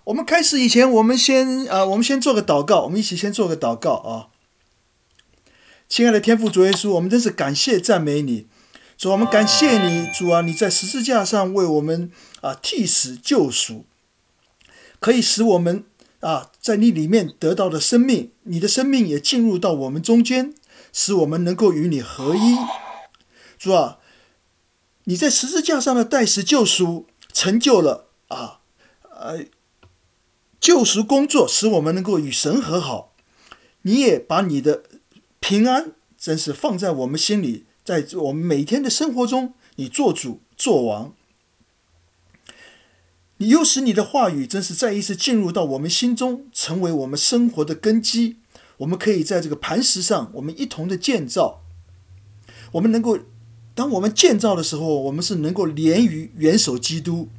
我们开始以前，我们先做个祷告，我们一起先做个祷告啊。亲爱的天父主耶稣，我们真是感谢赞美你，主，我们感谢你，主啊，你在十字架上为我们替死救赎，可以使我们在你里面得到的生命，你的生命也进入到我们中间，使我们能够与你合一。主啊，你在十字架上的代死救赎，成就了救赎工作，使我们能够与神和好。你也把你的平安真是放在我们心里，在我们每天的生活中，你做主做王。你又使你的话语真是再一次进入到我们心中，成为我们生活的根基。我们可以在这个磐石上，我们一同的建造。我们能够，当我们建造的时候，我们是能够连于元首基督，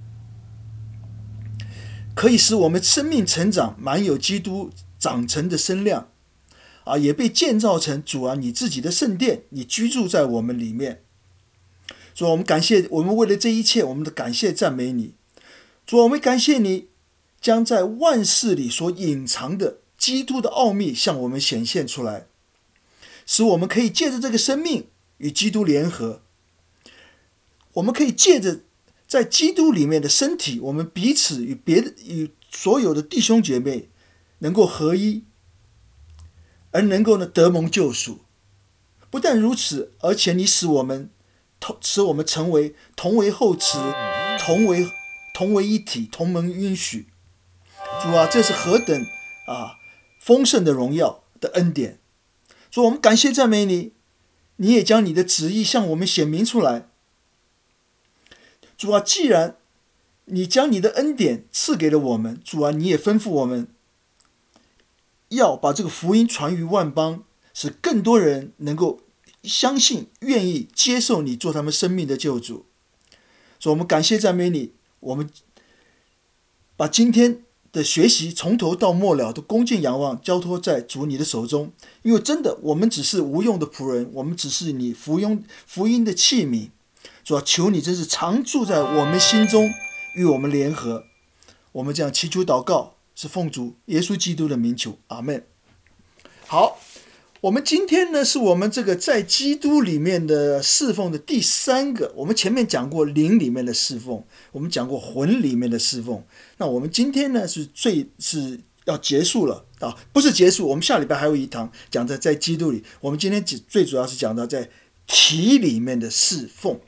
可以使我们生命成长，满有基督长成的身量也被建造成主啊你自己的圣殿，你居住在我们里面。主啊，我们感谢，我们为了这一切，我们的感谢赞美你。主啊，我们感谢你将在万事里所隐藏的基督的奥秘向我们显现出来，使我们可以借着这个生命与基督联合。我们可以借着在基督里面的身体，我们彼此与所有的弟兄姐妹能够合一，而能够得蒙救赎。不但如此，而且你使我们成为同为后嗣，同为一体，同蒙允许。主啊，这是何等丰盛的荣耀的恩典。主，我们感谢赞美你，你也将你的旨意向我们显明出来。主啊，既然你将你的恩典赐给了我们，主啊，你也吩咐我们要把这个福音传于万邦，使更多人能够相信，愿意接受你做他们生命的救主。所以我们感谢赞美你，我们把今天的学习从头到末了都恭敬仰望，交托在主你的手中。因为真的，我们只是无用的仆人，我们只是你福音的器皿。主啊，求你真是常住在我们心中，与我们联合。我们这样祈求祷告，是奉主耶稣基督的名求，阿们。好，我们今天呢，是我们这个在基督里面的侍奉的第三个。我们前面讲过灵里面的侍奉，我们讲过魂里面的侍奉。那我们今天呢，是要结束了不是结束，我们下礼拜还有一堂讲在基督里。我们今天最主要是讲到在体里面的侍奉。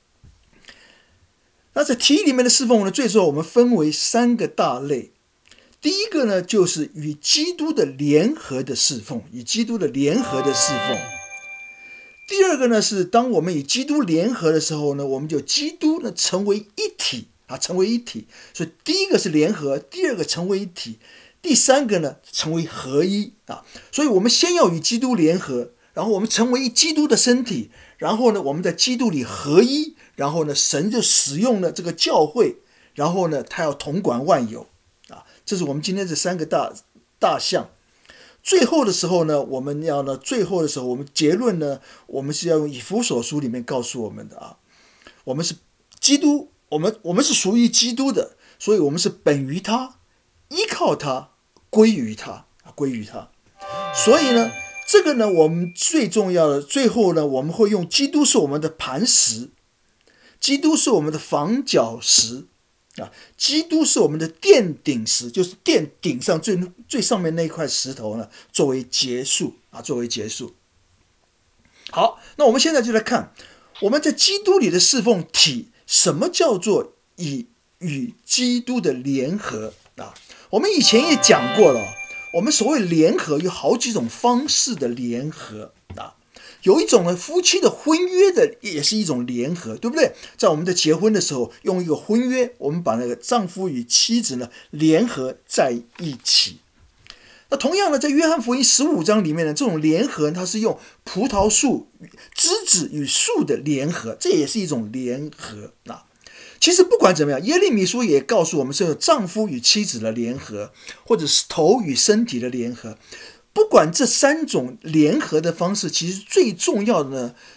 那在体里面的侍奉呢，最主要我们分为三个大类。第一个呢，就是与基督的联合的侍奉，与基督的联合的侍奉。第二个呢，是当我们与基督联合的时候呢，我们就基督呢成为一体成为一体。所以第一个是联合，第二个成为一体，第三个呢成为合一所以我们先要与基督联合，然后我们成为基督的身体，然后呢我们在基督里合一，然后呢神就使用了这个教会，然后呢他要统管万有这是我们今天这三个大项。最后的时候呢，我们结论呢，我们是要用以弗所书里面告诉我们的我们是基督，我们是属于基督的，所以我们是本于他，依靠他，归于他。所以呢，这个呢，我们最重要的，最后呢，我们会用基督是我们的磐石，基督是我们的房角石基督是我们的殿顶石，就是殿顶上最上面那一块石头呢，作为结束。好，那我们现在就来看我们在基督里的侍奉体，什么叫做与基督的联合我们以前也讲过了，我们所谓联合有好几种方式的联合有一种呢，夫妻的婚约的也是一种联合，对不对？在我们的结婚的时候，用一个婚约，我们把那个丈夫与妻子呢联合在一起。那同样呢，在约翰福音15章里面呢，这种联合它是用葡萄树枝子与树的联合，这也是一种联合其实不管怎么样，耶利米书也告诉我们是有丈夫与妻子的联合，或者是头与身体的联合。不管这三种联合的方式，其实最重要的呢，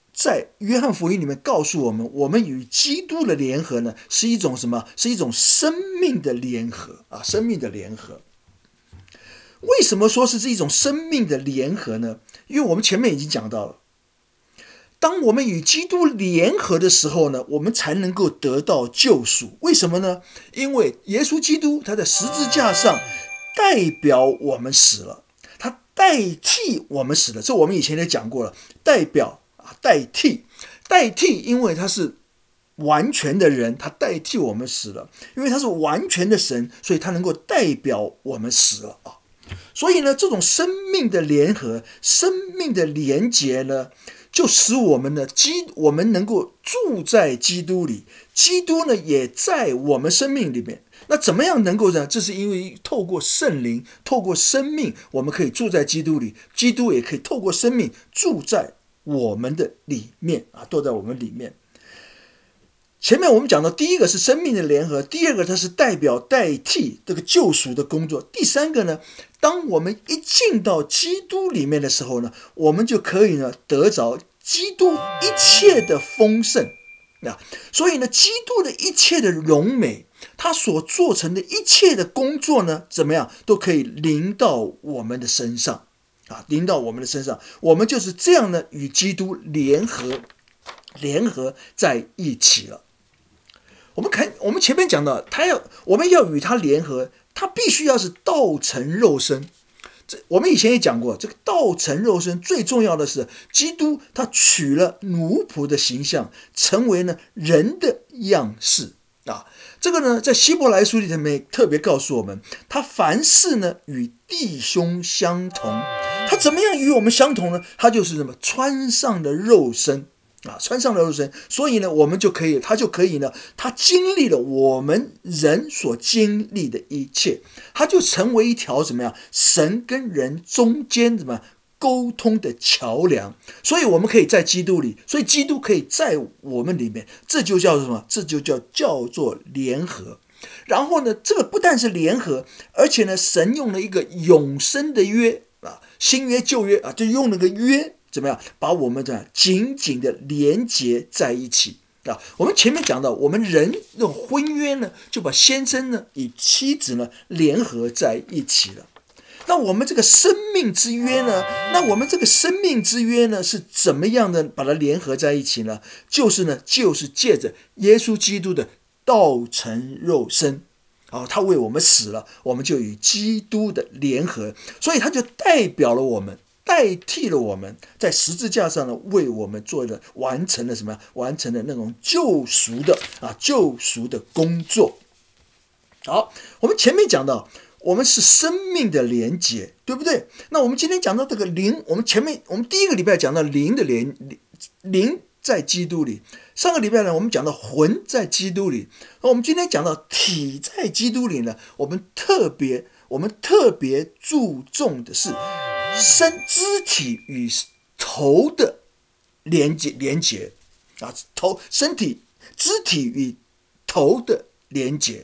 在约翰福音里面告诉我们，我们与基督的联合呢，是一种什么？是一种生命的联合啊，生命的联合。为什么说是一种生命的联合呢？因为我们前面已经讲到了，当我们与基督联合的时候呢，我们才能够得到救赎。为什么呢？因为耶稣基督他在十字架上代表我们死了，他代替我们死了。这我们以前也讲过了，代表代替，因为他是完全的人，他代替我们死了；因为他是完全的神，所以他能够代表我们死了啊。所以呢，这种生命的联合、生命的连结呢，就使我们能够住在基督里，基督呢也在我们生命里面。那怎么样能够呢？这是因为透过圣灵，透过生命，我们可以住在基督里，基督也可以透过生命住在我们的里面啊，都在我们里面。前面我们讲到，第一个是生命的联合，第二个它是代替这个救赎的工作，第三个呢，当我们一进到基督里面的时候呢，我们就可以呢得着基督一切的丰盛啊。所以呢，基督的一切的荣美，他所做成的一切的工作呢，怎么样都可以临到我们的身上啊，临到我们的身上，我们就是这样呢与基督联合在一起了。我们前面讲到，我们要与他联合，他必须要是道成肉身。我们以前也讲过，这个道成肉身最重要的是，基督他取了奴仆的形象，成为呢人的样式啊。这个呢，在希伯来书里面特别告诉我们，他凡事呢与弟兄相同。他怎么样与我们相同呢？他就是什么？穿上了肉身。穿上了肉身，所以呢，他就可以呢，他经历了我们人所经历的一切，他就成为一条怎么样，神跟人中间怎么样沟通的桥梁。所以我们可以在基督里，所以基督可以在我们里面，这就叫做什么？这就叫做联合。然后呢，这个不但是联合，而且呢，神用了一个永生的约啊，新约旧约啊，就用了个约。怎么样把我们紧紧的连结在一起啊？我们前面讲到，我们人那种婚约呢，就把先生呢与妻子呢联合在一起了。那我们这个生命之约呢？是怎么样的把它联合在一起呢？就是借着耶稣基督的道成肉身。他为我们死了，我们就与基督的联合，所以他就代表了我们。代替了我们在十字架上呢，为我们完成了什么？完成了那种救赎的工作。好，我们前面讲到，我们是生命的连结，对不对？那我们今天讲到这个灵，我们第一个礼拜讲到灵在基督里，上个礼拜呢，我们讲到魂在基督里，我们今天讲到体在基督里呢，我们特别注重的是肢体与头的连结啊，身体肢体与头的连结。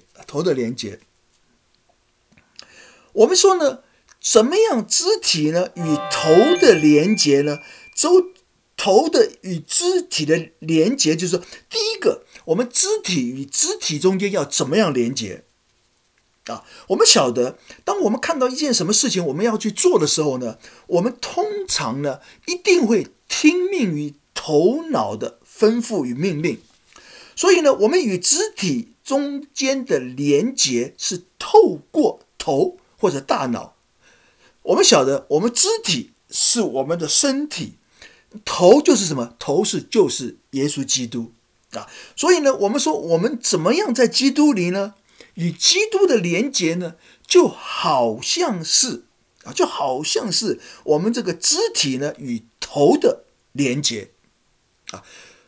我们说呢，怎么样肢体呢与头的连结呢？头的与肢体的连结，就是说，第一个，我们肢体与肢体中间要怎么样连结？我们晓得，当我们看到一件什么事情我们要去做的时候呢，我们通常呢一定会听命于头脑的吩咐与命令。所以呢，我们与肢体中间的连结是透过头或者大脑。我们晓得，我们肢体是我们的身体，头就是什么？头就是耶稣基督啊。所以呢，我们说我们怎么样在基督里呢？与基督的连结呢，就好像是我们这个肢体呢与头的连结啊。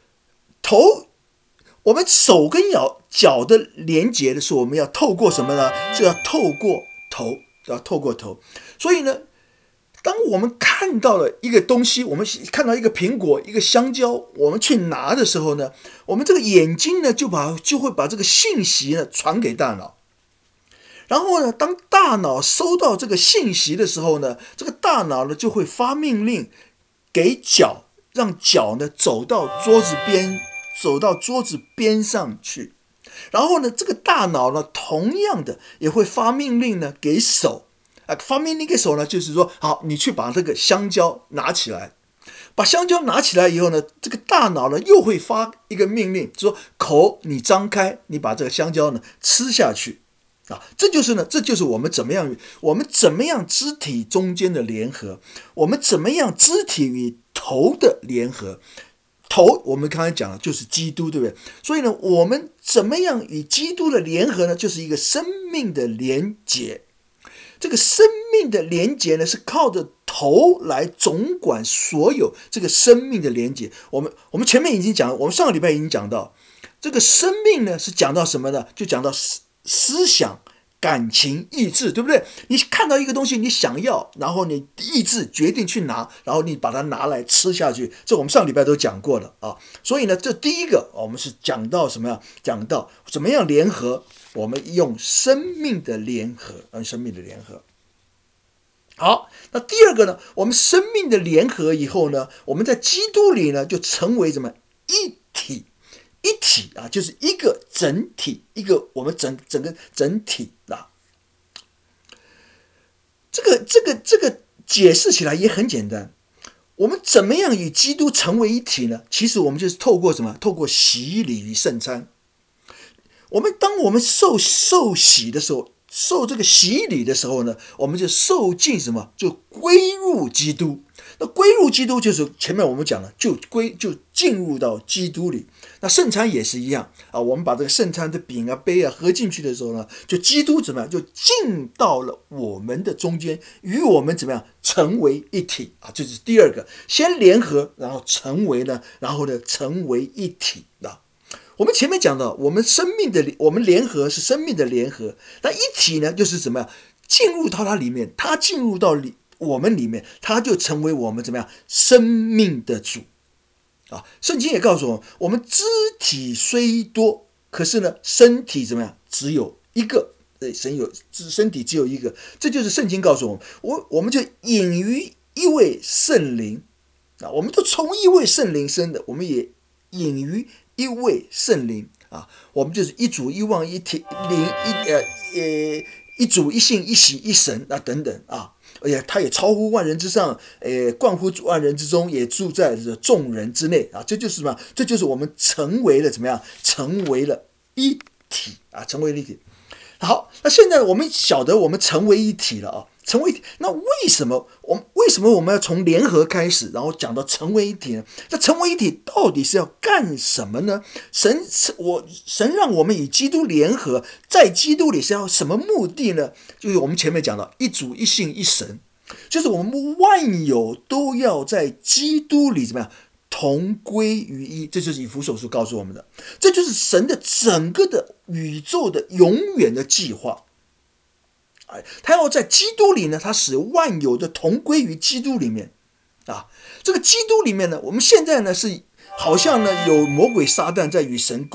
我们手跟脚的连结的时候，我们要透过什么呢？就要透过头。所以呢，当我们看到了一个东西，我们看到一个苹果、一个香蕉，我们去拿的时候呢，我们这个眼睛呢就会把这个信息呢传给大脑。然后呢，当大脑收到这个信息的时候呢，这个大脑呢就会发命令给脚， 让脚呢走到桌子边上去。然后呢，这个大脑呢，同样的也会发命令呢给手，发命令给手呢，就是说，好，你去把这个香蕉拿起来。把香蕉拿起来以后呢，这个大脑呢又会发一个命令，说口你张开，你把这个香蕉呢吃下去。这就是我们怎么样肢体中间的联合，我们怎么样肢体与头的联合。头我们刚才讲了就是基督，对不对？所以呢，我们怎么样与基督的联合呢？就是一个生命的连结。这个生命的连结呢，是靠着头来总管所有这个生命的连结。我们前面已经讲了，我们上个礼拜已经讲到，这个生命呢是讲到什么呢？就讲到思想、感情、意志，对不对？你看到一个东西，你想要，然后你意志决定去拿，然后你把它拿来吃下去。这我们上礼拜都讲过了啊。所以呢，这第一个我们是讲到什么样？讲到怎么样联合，我们用生命的联合，好，那第二个呢？我们生命的联合以后呢，我们在基督里呢，就成为什么？一体。一体啊，就是一个整体，一个我们整个整体啊。这个解释起来也很简单。我们怎么样与基督成为一体呢？其实我们就是透过什么？透过洗礼与圣餐。当我们受洗的时候，受这个洗礼的时候呢，我们就受进什么？就归入基督。那归入基督就是前面我们讲了，就进入到基督里。那圣餐也是一样啊，我们把这个圣餐的饼啊、杯啊合进去的时候呢，就基督怎么样？就进到了我们的中间，与我们怎么样成为一体啊？这是第二个，先联合，然后成为一体啊。我们前面讲的，我们联合是生命的联合，那一体呢，就是怎么样进入到它里面，它进入到我们里面，它就成为我们怎么样生命的主啊。圣经也告诉我们肢体虽多，可是呢，身体怎么样？只有一个。对，身体只有一个，这就是圣经告诉我们就隐于一位圣灵啊，我们都从一位圣灵生的，我们也隐于一位圣灵啊，我们就是一主一望一体灵一主一信一喜一神啊等等啊，而且他也超乎万人之上，冠乎万人之中，也住在众人之内啊，这就是什么？这就是我们成为了怎么样？成为了一体啊，成为了一体。好，那现在我们晓得我们成为一体了啊，成为一体。那为什么我们要从联合开始，然后讲到成为一体呢？那成为一体到底是要干什么呢？神让我们与基督联合，在基督里是要什么目的呢？就是我们前面讲到一主一信一神，就是我们万有都要在基督里怎么样？同归于一，这就是以弗所书告诉我们的，这就是神的整个的宇宙的永远的计划。他要在基督里呢，他使万有的同归于基督里面啊。这个基督里面呢，我们现在呢是好像呢有魔鬼撒旦在与神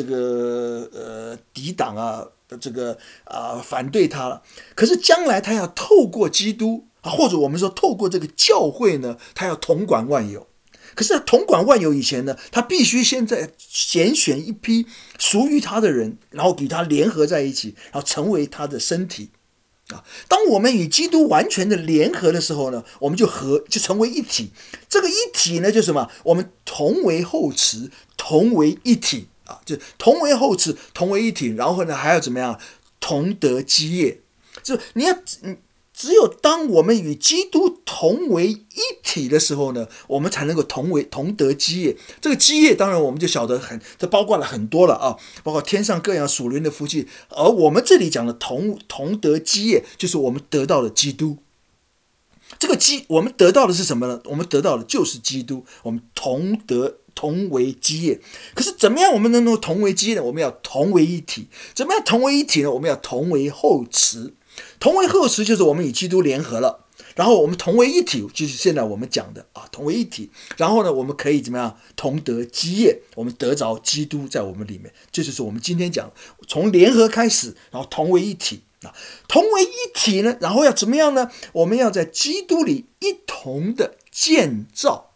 抵挡啊，反对他了。可是将来他要透过基督啊，或者我们说透过这个教会呢，他要统管万有。可是他统管万有以前呢，他必须现在拣选一批属于他的人，然后与他联合在一起，然后成为他的身体啊。当我们与基督完全的联合的时候呢，我们就成为一体。这个一体呢，就是什么？我们同为后嗣，同为一体啊，就同为后嗣，同为一体。然后呢，还要怎么样？同得基业。就只有当我们与基督同为一体的时候呢，我们才能够同得基业。这个基业当然我们就晓得这包括了很多了啊，包括天上各样属灵的福气。而我们这里讲的同得基业，就是我们得到了基督。这个我们得到的是什么呢？我们得到的就是基督，我们同为基业。可是怎么样我们能够同为基业呢？我们要同为一体。怎么样同为一体呢？我们要同为后嗣。同为后嗣就是我们与基督联合了，然后我们同为一体，就是现在我们讲的啊，同为一体。然后呢，我们可以怎么样？同得基业，我们得着基督在我们里面。这就是我们今天讲，从联合开始，然后同为一体啊。同为一体呢，然后要怎么样呢？我们要在基督里一同的建造。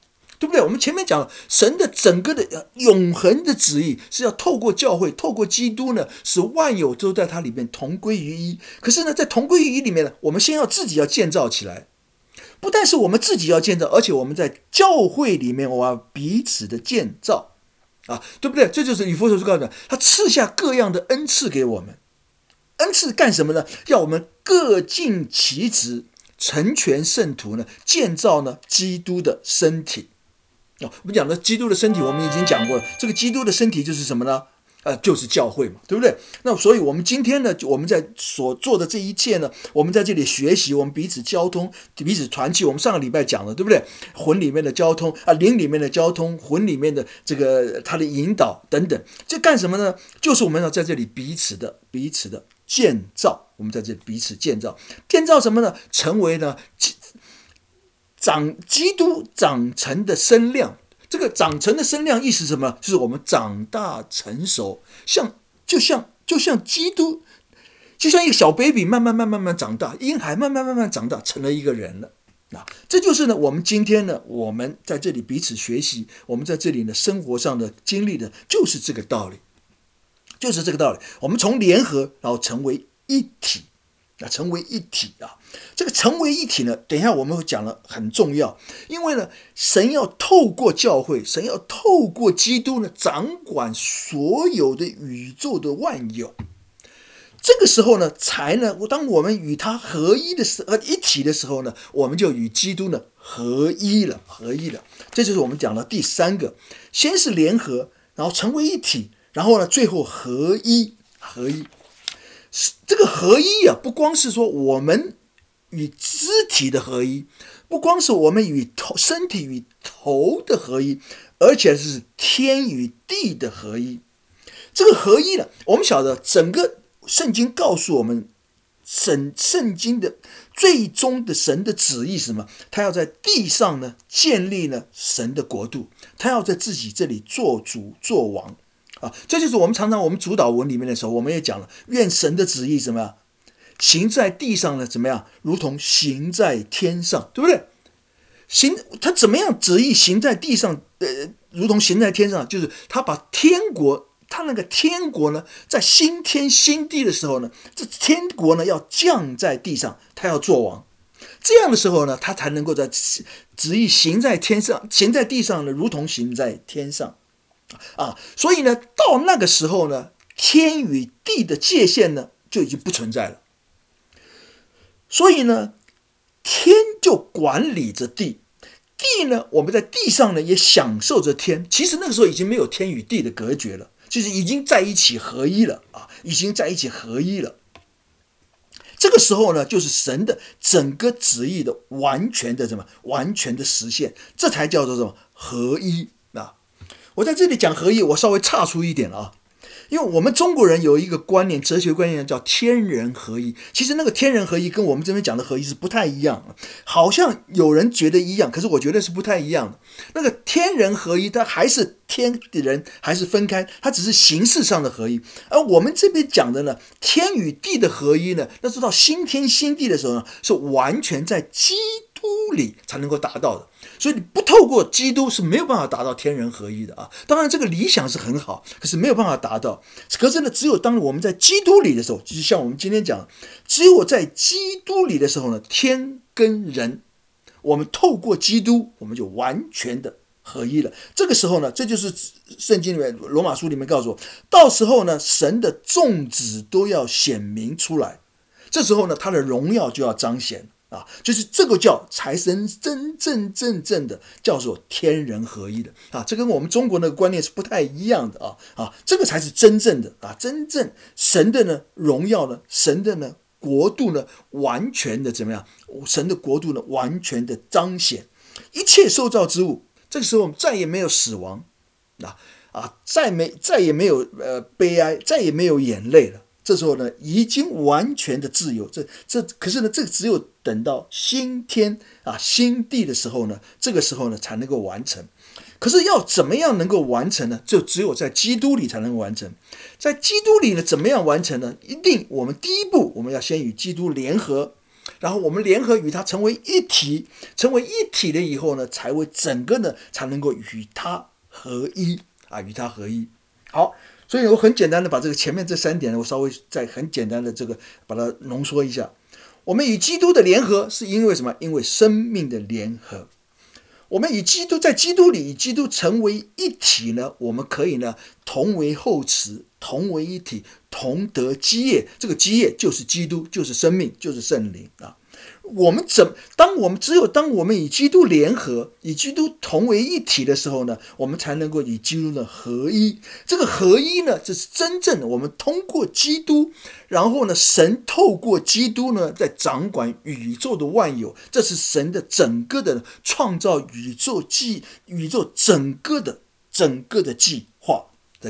对不对？我们前面讲神的整个的永恒的旨意是要透过教会，透过基督呢，使万有都在它里面同归于一。可是呢，在同归于一里面呢，我们先要自己要建造起来，不但是我们自己要建造，而且我们在教会里面我要彼此的建造对不对？这就是以弗所书告诉他赐下各样的恩赐给我们。恩赐干什么呢？要我们各尽其职，成全圣徒呢，建造呢基督的身体。我们讲的基督的身体，我们已经讲过了。这个基督的身体就是什么呢？就是教会嘛，对不对？那所以我们今天呢，我们在所做的这一切呢，我们在这里学习，我们彼此交通，彼此团契。我们上个礼拜讲了，对不对？魂里面的交通灵里面的交通，魂里面的这个他的引导等等，这干什么呢？就是我们要在这里彼此的建造。我们在这里彼此建造什么呢？成为呢基督长成的身量。这个长成的身量意思是什么？就是我们长大成熟，就像基督，就像一个小 baby 慢慢长大，婴孩慢慢长大，成了一个人了。这就是呢，我们今天呢，我们在这里彼此学习，我们在这里呢生活上的经历的就是这个道理，我们从联合然后成为一体。这个成为一体呢，等一下我们会讲了，很重要。因为呢，神要透过教会，神要透过基督呢，掌管所有的宇宙的万有。这个时候呢，当我们与他合一的时候，一体的时候呢，我们就与基督呢合一了。这就是我们讲的第三个，先是联合，然后成为一体，然后呢，最后合一。这个合一不光是说我们与肢体的合一，不光是我们与身体与头的合一，而且是天与地的合一。这个合一呢，我们晓得整个圣经告诉我们，圣经的最终的神的旨意是什么？他要在地上呢建立呢神的国度，他要在自己这里做主做王。这就是我们常常我们主祷文里面的时候，我们也讲了，愿神的旨意怎么样行在地上呢？怎么样？如同行在天上，对不对？他怎么样旨意行在地上？如同行在天上，就是他把天国，他那个天国呢，在新天新地的时候呢，这天国呢要降在地上，他要做王。这样的时候呢，他才能够在旨意行在天上，行在地上呢，如同行在天上。所以呢，到那个时候呢，天与地的界限呢就已经不存在了。所以呢，天就管理着地，地呢，我们在地上呢也享受着天。其实那个时候已经没有天与地的隔绝了，就是已经在一起合一了这个时候呢，就是神的整个旨意的完全的实现，这才叫做什么合一。我在这里讲合一，我稍微岔出一点了因为我们中国人有一个观念，哲学观念叫天人合一。其实那个天人合一跟我们这边讲的合一是不太一样的，好像有人觉得一样，可是我觉得是不太一样的。那个天人合一，它还是天的人还是分开，它只是形式上的合一。而我们这边讲的呢，天与地的合一呢，那是到新天新地的时候呢，是完全在基督里才能够达到的。所以你不透过基督是没有办法达到天人合一的当然这个理想是很好，可是没有办法达到。可是呢，只有当我们在基督里的时候，就是像我们今天讲，只有在基督里的时候呢，天跟人，我们透过基督，我们就完全的合一了。这个时候呢，这就是圣经里面罗马书里面告诉我，到时候呢，神的众子都要显明出来，这时候呢，他的荣耀就要彰显就是这个才真正的叫做天人合一的这跟我们中国那个观念是不太一样的这个才是真正的真正神的呢荣耀呢，神的呢国度呢完全的怎么样？神的国度呢完全的彰显，一切受造之物，这个时候我们再也没有死亡再也没有悲哀，再也没有眼泪了。这时候呢，已经完全的自由。可是呢，这个只有等到新天新地的时候呢，这个时候呢才能够完成。可是要怎么样能够完成呢？就只有在基督里才能够完成。在基督里呢，怎么样完成呢？一定我们第一步，我们要先与基督联合， 然后我们联合与他成为一体，成为一体了以后呢，才会整个呢才能够与他合一啊，与他合一。好，所以我很简单的把这个前面这3点呢，我稍微再很简单的这个把它浓缩一下。我们与基督的联合是因为什么？因为生命的联合。我们与基督在基督里与基督成为一体呢，我们可以呢同为后嗣，同为一体，同得基业。这个基业就是基督，就是生命，就是圣灵啊。当我们与基督联合，与基督同为一体的时候呢，我们才能够与基督的合一。这个合一呢，这是真正的我们通过基督，然后呢，神透过基督呢，在掌管宇宙的万有。这是神的整个的创造宇宙整个的计划，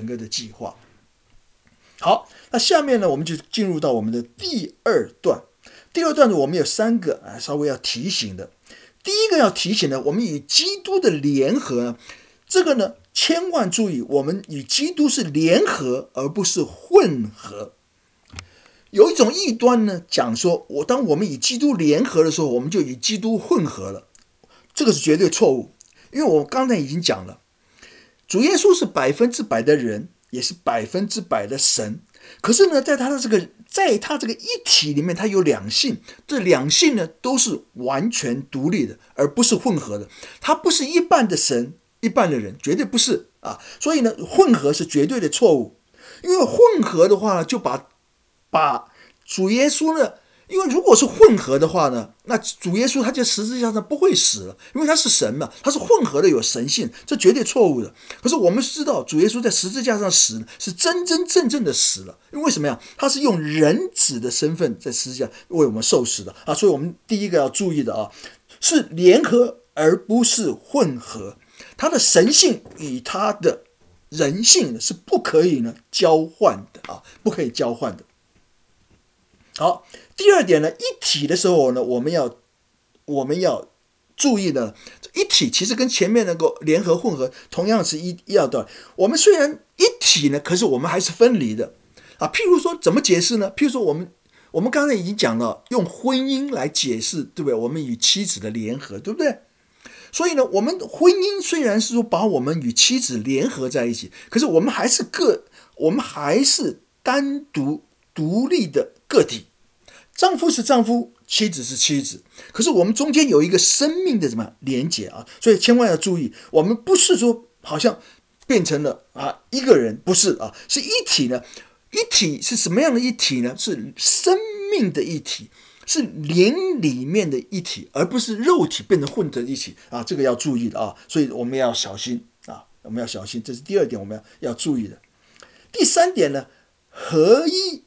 好，那下面呢，我们就进入到我们的第二段。第二段呢，我们有3个稍微要提醒的。第一个要提醒的，我们与基督的联合呢，这个呢千万注意，我们与基督是联合而不是混合。有一种异端呢讲说，当我们与基督联合的时候，我们就与基督混合了，这个是绝对错误。因为我刚才已经讲了，主耶稣是100%的人，也是100%的神。可是呢，在他这个一体里面，他有两性，这两性呢都是完全独立的，而不是混合的。他不是一半的神，一半的人，绝对不是啊。所以呢，混合是绝对的错误。因为混合的话呢，就把主耶稣呢，因为如果是混合的话呢，那主耶稣他在十字架上不会死了，因为他是神嘛，他是混合的，有神性，这绝对错误的。可是我们知道，主耶稣在十字架上死是真真正正的死了，因为什么呀？他是用人子的身份在十字架为我们受死的啊。所以我们第一个要注意的啊，是联合而不是混合，他的神性与他的人性是不可以呢交换的啊，不可以交换的。好，第二点呢，一体的时候呢，我们要注意的，一体其实跟前面那个联合混合同样是一样的。我们虽然一体呢，可是我们还是分离的啊。譬如说，怎么解释呢？譬如说，我们刚才已经讲了，用婚姻来解释，对不对？我们与妻子的联合，对不对？所以呢，我们婚姻虽然是说把我们与妻子联合在一起，可是我们还是单独独立的个体，丈夫是丈夫，妻子是妻子，可是我们中间有一个生命的连结啊，所以千万要注意，我们不是说好像变成了一个人，不是啊，是一体呢。一体是什么样的一体呢？是生命的一体，是灵里面的一体，而不是肉体变成混在一起啊，这个要注意的啊，所以我们要小心啊，这是第二点我们要注意的。第三点呢，合一，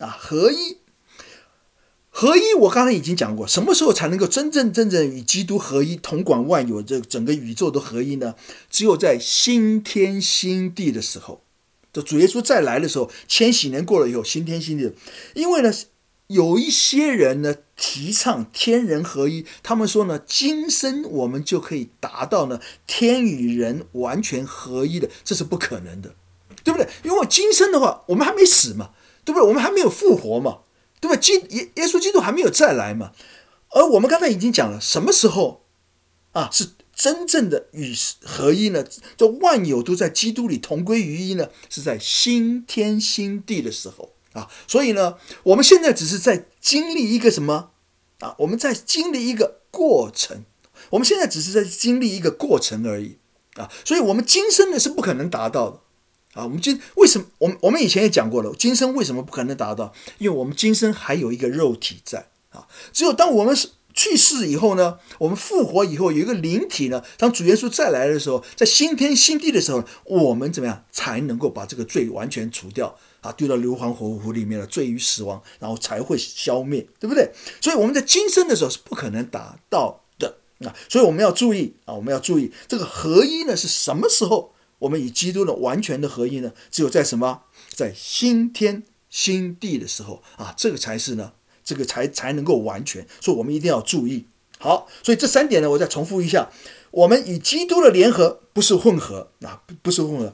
我刚才已经讲过，什么时候才能够真正与基督合一，统管万有，这整个宇宙的合一呢？只有在新天新地的时候，这主耶稣再来的时候，1000年过了以后，新天新地。因为呢，有一些人呢提倡天人合一，他们说呢，今生我们就可以达到呢天与人完全合一的，这是不可能的，对不对？因为今生的话，我们还没死嘛，对不对？我们还没有复活嘛，对不对？耶稣基督还没有再来嘛。而我们刚才已经讲了，什么时候是真正的与合一呢？这万有都在基督里同归于一呢，是在新天新地的时候啊。所以呢，我们现在只是在经历一个什么我们在经历一个过程，我们现在只是在经历一个过程而已啊。所以我们今生呢是不可能达到的啊。为什么我们以前也讲过了，今生为什么不可能达到？因为我们今生还有一个肉体在啊。只有当我们去世以后呢，我们复活以后有一个灵体呢，当主耶稣再来的时候，在新天新地的时候，我们怎么样才能够把这个罪完全除掉丢到硫磺火湖里面了，罪与死亡，然后才会消灭，对不对？所以我们在今生的时候是不可能达到的所以我们要注意这个合一呢是什么时候？我们与基督的完全的合一呢，只有在什么？在新天新地的时候这个才是呢，这个才能够完全，所以我们一定要注意。好，所以这3点呢，我再重复一下：我们与基督的联合不是混合不是混合，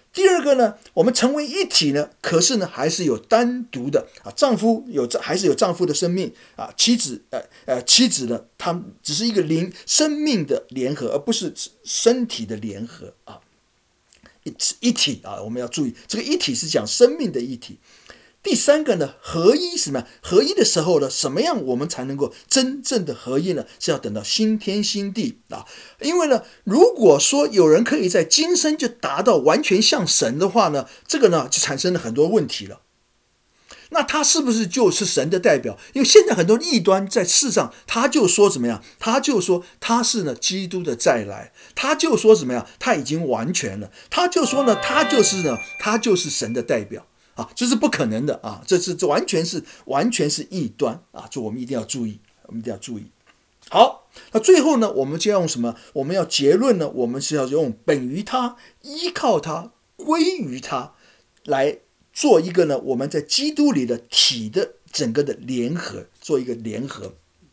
第二个呢，我们成为一体呢，可是呢还是有单独的丈夫还是有丈夫的生命妻子呢，他只是一个生命的联合，而不是身体的联合一体我们要注意，这个一体是讲生命的一体。第三个呢，合一是什么？合一的时候呢，什么样我们才能够真正的合一呢？是要等到新天新地因为呢，如果说有人可以在今生就达到完全像神的话呢，这个呢就产生了很多问题了。那他是不是就是神的代表？因为现在很多异端在世上，他就说怎么样？他就说他是呢基督的再来，他就说怎么样？他已经完全了，他就说呢，他就是神的代表。这是不可能的这完全是异端这我们一定要注意，好，那最后呢，我们就要用什么？我们要结论呢？我们是要用本于他、依靠他、归于他，来做一个呢，我们在基督里的体的整个的联合，做一个联合。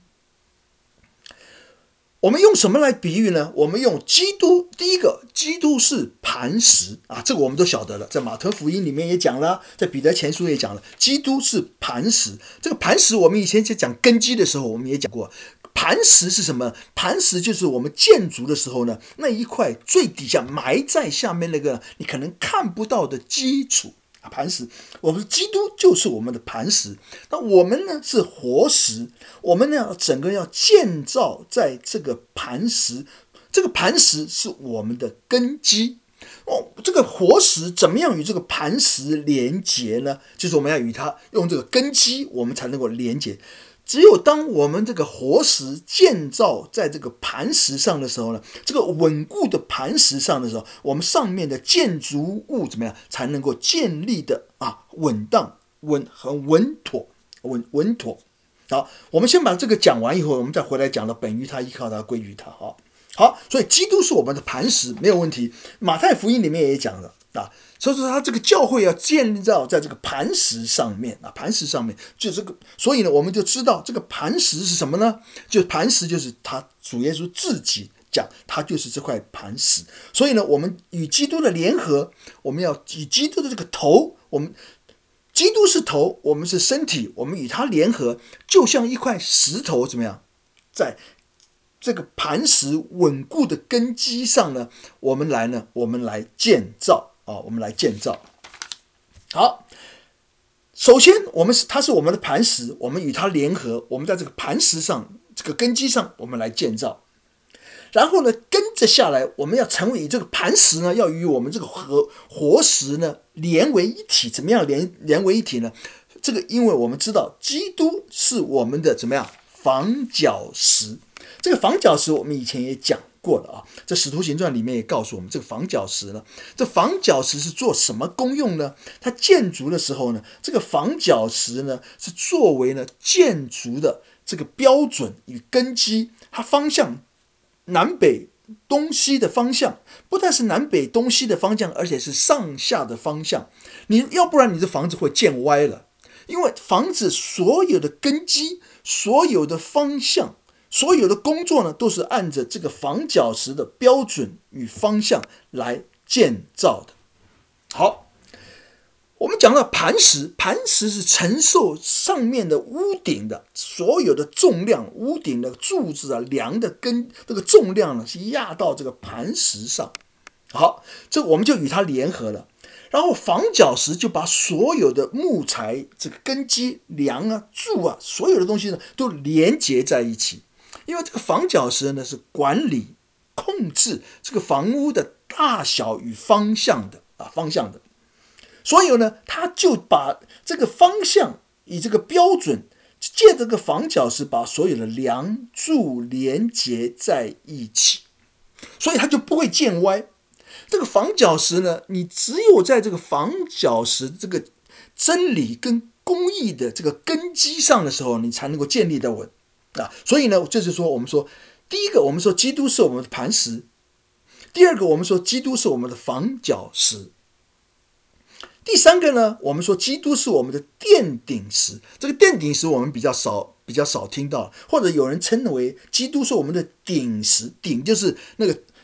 我们用什么来比喻呢？我们用基督，第一个，基督是磐石这个我们都晓得了，在马可福音里面也讲了，在彼得前书也讲了，基督是磐石。这个磐石我们以前在讲根基的时候我们也讲过，磐石是什么？磐石就是我们建筑的时候呢，那一块最底下埋在下面那个你可能看不到的基础磐石。我们基督就是我们的磐石，那我们呢是活石，我们呢整个要建造在这个磐石，这个磐石是我们的根基这个活石怎么样与这个磐石连结呢？就是我们要与它用这个根基，我们才能够连结。只有当我们这个活石建造在这个磐石上的时候呢，这个稳固的磐石上的时候，我们上面的建筑物怎么样才能够建立的稳当、很稳妥。好，我们先把这个讲完以后，我们再回来讲了本于他、依靠他、归于他。好，所以基督是我们的磐石，没有问题。马太福音里面也讲了所以说他这个教会要建造在这个磐石上面磐石上面就这个，所以呢，我们就知道这个磐石是什么呢？就磐石就是他主耶稣自己讲，他就是这块磐石。所以呢，我们与基督的联合，我们要以基督的这个头，基督是头，我们是身体，我们与他联合，就像一块石头怎么样，在这个磐石稳固的根基上呢，我们来建造我们来建造。好，首先它是我们的磐石，我们与它联合，我们在这个磐石上，这个根基上，我们来建造。然后呢，跟着下来，我们要成为这个磐石呢，要与我们这个活石呢连为一体。怎么样连为一体呢？这个因为我们知道基督是我们的怎么样房角石。这个房角石我们以前也讲过了这使徒行传里面也告诉我们，这个房角石呢，这房角石是做什么功用呢？它建筑的时候呢，这个房角石呢是作为呢建筑的这个标准与根基，它方向南北东西的方向，不但是南北东西的方向，而且是上下的方向。要不然你这房子会建歪了，因为房子所有的根基、所有的方向、所有的工作呢，都是按着这个房角石的标准与方向来建造的。好，我们讲到磐石是承受上面的屋顶的所有的重量，屋顶的柱子梁的这个重量呢是压到这个磐石上。好，这我们就与它联合了。然后房角石就把所有的木材、这个根基、梁柱所有的东西呢都连接在一起。因为这个房角石呢是管理、控制这个房屋的大小与方向的。所以呢，他就把这个方向以这个标准，借这个房角石把所有的梁柱连接在一起，所以它就不会建歪。这个房角石呢，你只有在这个房角石这个真理跟公义的这个根基上的时候，你才能够建立得稳所以呢，这就是说，我们说第一个，我们说基督是我们的磐石；第二个，我们说基督是我们的房角石；第三个呢，我们说基督是我们的奠顶石。这个奠顶石我们比较少听到，或者有人称为基督是我们的顶石。顶就是那个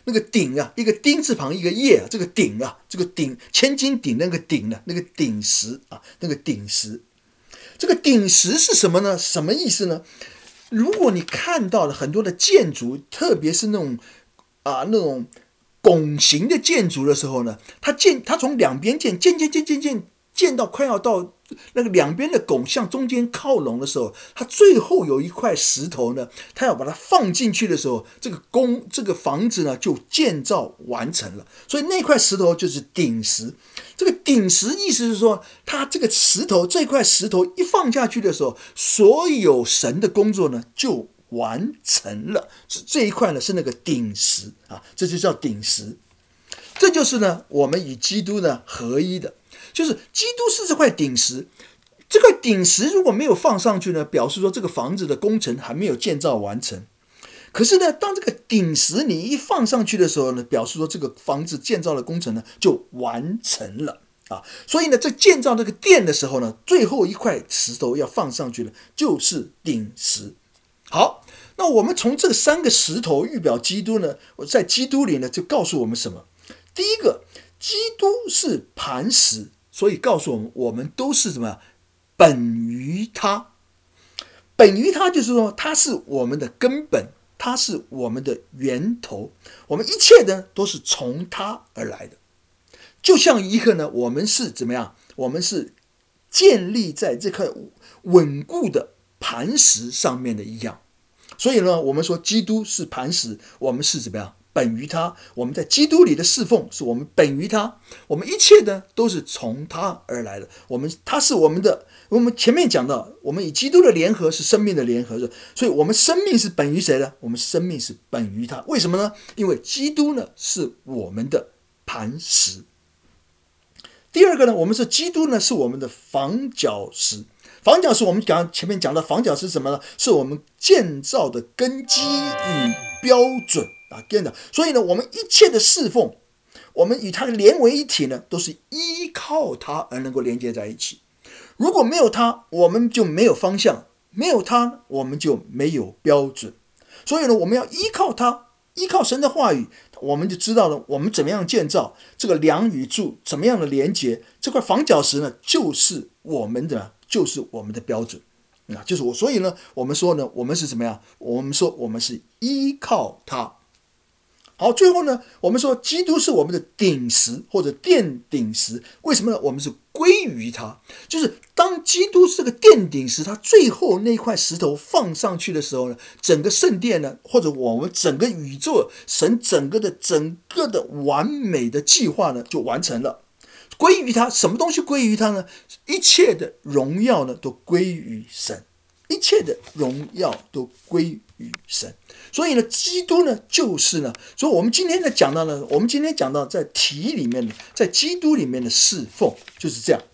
那个鼎啊，一个丁字旁一个叶啊，这个鼎啊，这个鼎千斤顶那个鼎呢，那个鼎石啊，那个鼎石。这个鼎石是什么呢？什么意思呢？如果你看到了很多的建筑，特别是那种拱形的建筑的时候呢，它从两边建到快要到那个两边的拱向中间靠拢的时候，它最后有一块石头呢，它要把它放进去的时候，这个房子呢就建造完成了。所以那块石头就是顶石。这个顶石意思是说，它这块石头一放下去的时候，所有神的工作呢就完成了。这一块呢是那个顶石啊，这就叫顶石。这就是呢我们与基督呢合一的。就是基督是这块顶石，这块顶石如果没有放上去呢，表示说这个房子的工程还没有建造完成。可是呢，当这个顶石你一放上去的时候呢，表示说这个房子建造的工程呢就完成了啊。所以呢，在建造这个殿的时候呢，最后一块石头要放上去的就是顶石。好，那我们从这三个石头预表基督呢，在基督里呢就告诉我们什么？第一个，基督是磐石，所以告诉我们，我们都是什么？本于他。本于他就是说，他是我们的根本，他是我们的源头，我们一切呢都是从他而来的。就像一个呢，我们是怎么样？我们是建立在这块稳固的磐石上面的一样。所以呢，我们说基督是磐石，我们是怎么样？本于他。我们在基督里的侍奉是我们本于他，我们一切呢都是从他而来的。他是我们的，我们前面讲到，我们与基督的联合是生命的联合，所以我们生命是本于谁呢？我们生命是本于他。为什么呢？因为基督呢是我们的磐石。第二个呢，我们是基督呢是我们的房角石。房角石我们前面讲的房角石是什么呢？是我们建造的根基与标准啊，所以呢，我们一切的侍奉，我们与它连为一体呢，都是依靠它而能够连接在一起。如果没有它，我们就没有方向；没有它，我们就没有标准。所以呢，我们要依靠它，依靠神的话语，我们就知道了我们怎么样建造这个梁与柱，怎么样的连接。这块房角石呢，就是我们的标准。就是所以呢，我们说呢，我们是怎么样？我们说我们是依靠它。好，最后呢，我们说基督是我们的顶石或者殿顶石，为什么呢？我们是归于他，就是当基督是个殿顶石，他最后那块石头放上去的时候呢，整个圣殿呢，或者我们整个宇宙，神整个的完美的计划呢，就完成了。归于他，什么东西归于他呢？一切的荣耀呢，都归于神。一切的荣耀都归于神。所以呢，基督呢就是呢，所以我们今天讲到在体里面，在基督里面的侍奉就是这样，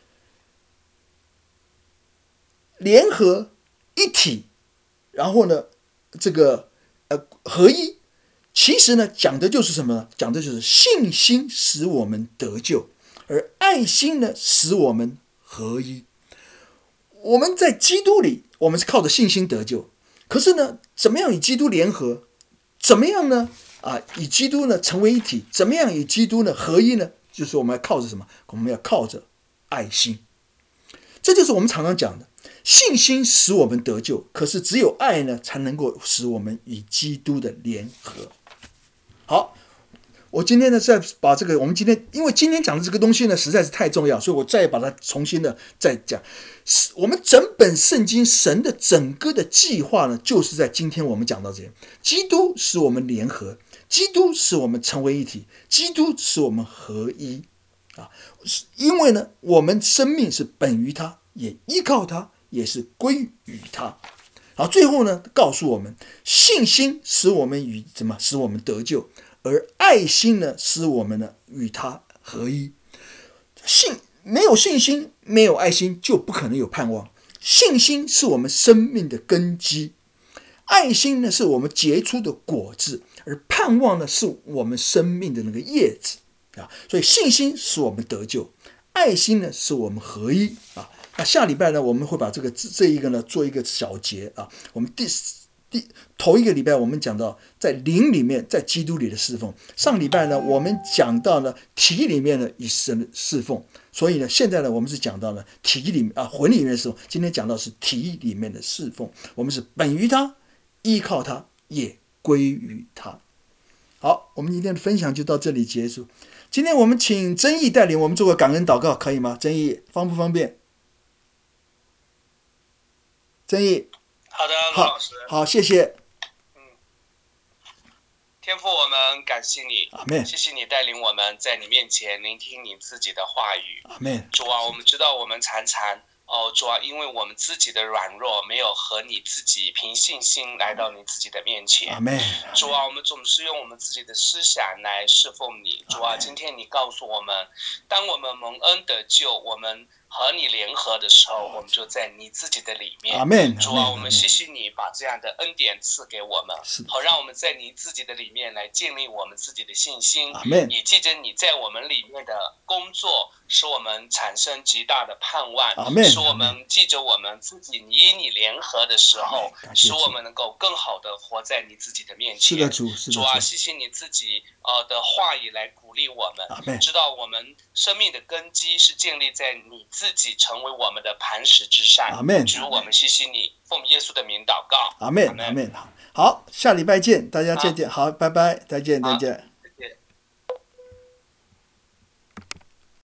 联合一体，然后呢这个合一。其实呢讲的就是什么呢？讲的就是信心使我们得救，而爱心呢使我们合一。我们在基督里，我们是靠着信心得救。可是呢，怎么样与基督联合？怎么样呢？与基督呢成为一体？怎么样与基督呢合一呢？就是我们要靠着什么？我们要靠着爱心。这就是我们常常讲的，信心使我们得救，可是只有爱呢，才能够使我们与基督的联合。好。我今天呢，再把这个，因为今天讲的这个东西呢，实在是太重要，所以我再把它重新的再讲。我们整本圣经神的整个的计划呢，就是在今天我们讲到这些。基督使我们联合，基督使我们成为一体，基督使我们合一啊！因为呢，我们生命是本于他，也依靠他，也是归于他。好，最后呢，告诉我们，信心使我们使我们得救。而爱心呢，使我们呢与他合一。没有信心，没有爱心，就不可能有盼望。信心是我们生命的根基，爱心呢是我们结出的果子，而盼望呢是我们生命的那个叶子啊。所以信心使我们得救，爱心呢使我们合一啊。那下礼拜呢，我们会把这一个呢做一个小结啊。我们头一个礼拜我们讲到在灵里面，在基督里的侍奉。上礼拜呢，我们讲到了体里面的以神的侍奉。所以呢，现在呢，我们是讲到了体里面魂里面的侍奉。今天讲到是体里面的侍奉，我们是本于他，依靠他，也归于他。好，我们今天的分享就到这里结束。今天我们请曾毅带领我们做个感恩祷告，可以吗？曾毅方不方便？曾毅， 好的，罗老师。 好，谢谢。 天父，我们感谢你， 阿们。 谢谢你带领我们在你面前聆听你自己的话语。 阿们。 主啊，我们知道我们常常主啊，因为我们自己的软弱，没有和你自己凭信心来到你自己的面前。 阿们。 主啊，我们总是用我们自己的思想来侍奉你。主啊，今天你告诉我们，当我们蒙恩得救，我们和你联合的时候，我们就在你自己的里面。 阿们。 主啊，我们谢谢你把这样的恩典赐给我们，好让我们在你自己的里面来建立我们自己的信心。 阿们。 也记着你在我们里面的工作，使我们产生极大的盼望。 阿们。 使我们记着我们自己与你联合的时候，使我们能够更好的活在你自己的面前。 是的，主，是的， 主啊，谢谢你自己的话语来鼓励我们，知道我们生命的根基是建立在你自己成为我们的磐石之上。 阿们。 主，我们谢谢你，奉耶稣的名祷告。 阿们，阿们。好，下礼拜见，大家再见。好，拜拜，再见，再见。